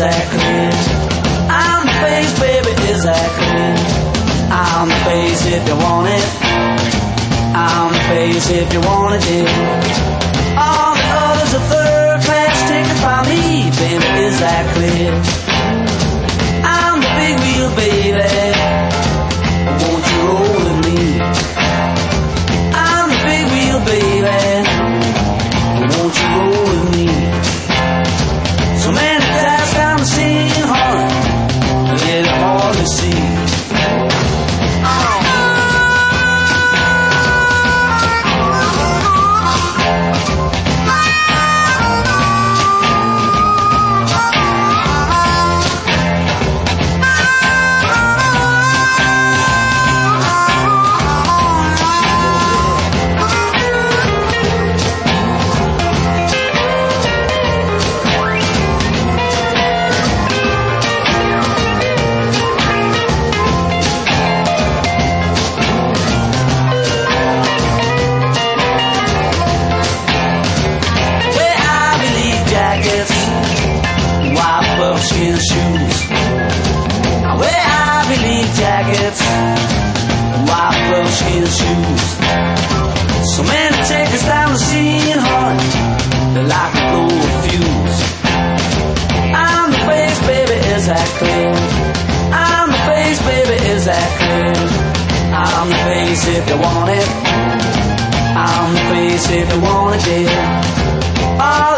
that clear? I'm the face, baby, is that clear? I'm the face if you want it. I'm the face if you want it, dear. All the others are third class tickets by me, baby, is that clear? I'm the big wheel, baby. Won't you roll with me? I'm the big wheel, baby. Won't you roll with me? So many times down the scene, honey, let it hardly see. Buckskin shoes. I wear Ivy League jackets, white buckskin shoes. So many tickets down the scene, honey, they're like a blow of fuse. I'm the face, baby, is that clear? I'm the face, baby, is that clear? I'm the face if you want it. I'm the face if you want it, dear.